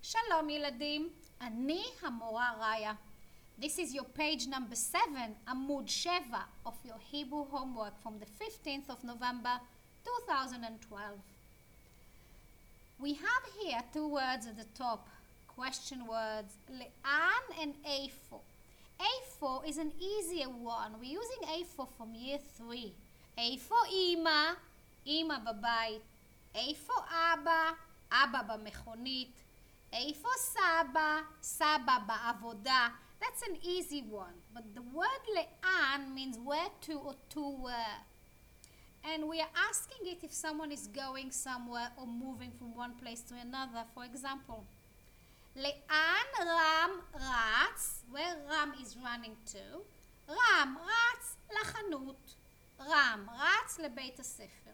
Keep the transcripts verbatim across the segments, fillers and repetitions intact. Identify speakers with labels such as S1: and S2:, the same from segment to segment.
S1: שלום ילדים, אני המורה ראיה. This is your page number seven, עמוד שבע, of your Hebrew homework from the fifteenth of November two thousand twelve. We have here two words at the top, question words, לאן and איפה. איפה is an easier one. We're using איפה from year three. איפה אמא? אמא בבית. איפה אבא? אבא במכונית. איפה סבא? סבא בעבודה. That's an easy one. But the word לאן means where to or to where. And we are asking it if someone is going somewhere or moving from one place to another. For example, לאן רם רץ? Where Ram is running to? רם רץ לחנות. רם רץ לבית הספר.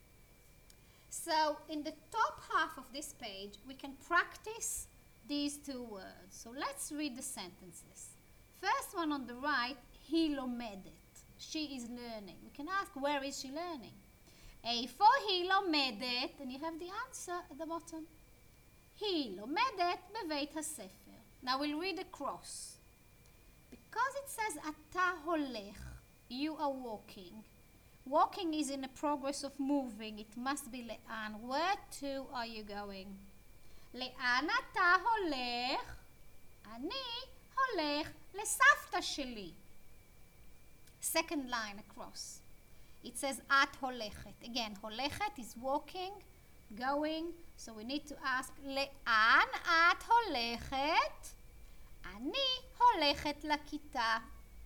S1: So in the top half of this page, we can practice these two words. So let's read the sentences. First one on the right, היא לומדת. She is learning. We can ask, where is she learning? איפה היא לומדת? And you have the answer at the bottom. היא לומדת בבית הספר. Now we'll read across. Because it says אתה הולך, you are walking. Walking is in a progress of moving. It must be לאן. Where to are you going? לאן אתה הולך? אני הולך לסבתא שלי. Second line across. It says את הולכת. Again, הולכת is walking, going. So we need to ask, לאן את הולכת? אני הולכת לכיתה.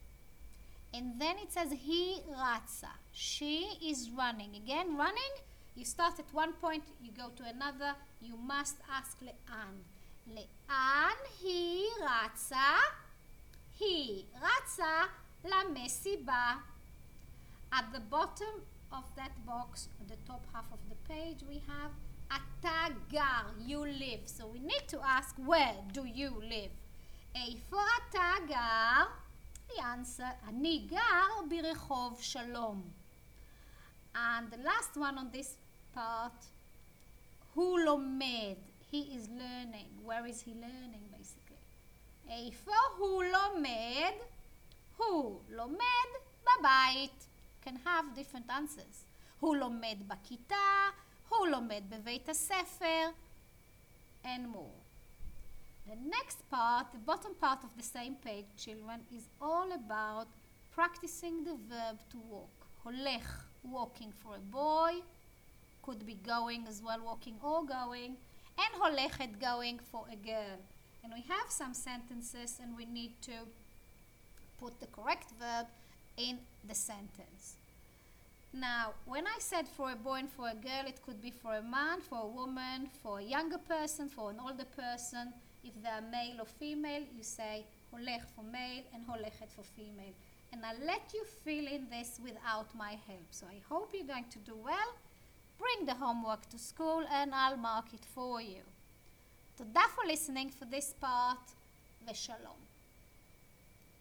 S1: And then it says היא רצה. She is running. Again, running, you start at one point, you go to another. You must ask לאן. לאן היא רצה? היא רצה למסיבה. At the bottom of that box, at the top half of the page, we have אתה גר, you live. So we need to ask, where do you live? איפה אתה גר? The answer, אני גר ברחוב שלום. And the last one on this part, הוא לומד. He is learning. Where is he learning, basically? איפה הוא לומד? הוא לומד בבית. Can have different answers. הוא לומד בכיתה, הוא לומד בבית הספר, and more. The next part, the bottom part of the same page, children, is all about practicing the verb to walk. הולך, walking for a boy, could be going as well, walking or going, and הולכת, going for a girl. And we have some sentences and we need to put the correct verb in the sentence. Now, when I said for a boy and for a girl, it could be for a man, for a woman, for a younger person, for an older person. If they are male or female, you say הולך for male and הולכת for female. And I'll let you fill in this without my help. So I hope you're going to do well. Bring the homework to school and I'll mark it for you. תודה for listening for this part, ושלום.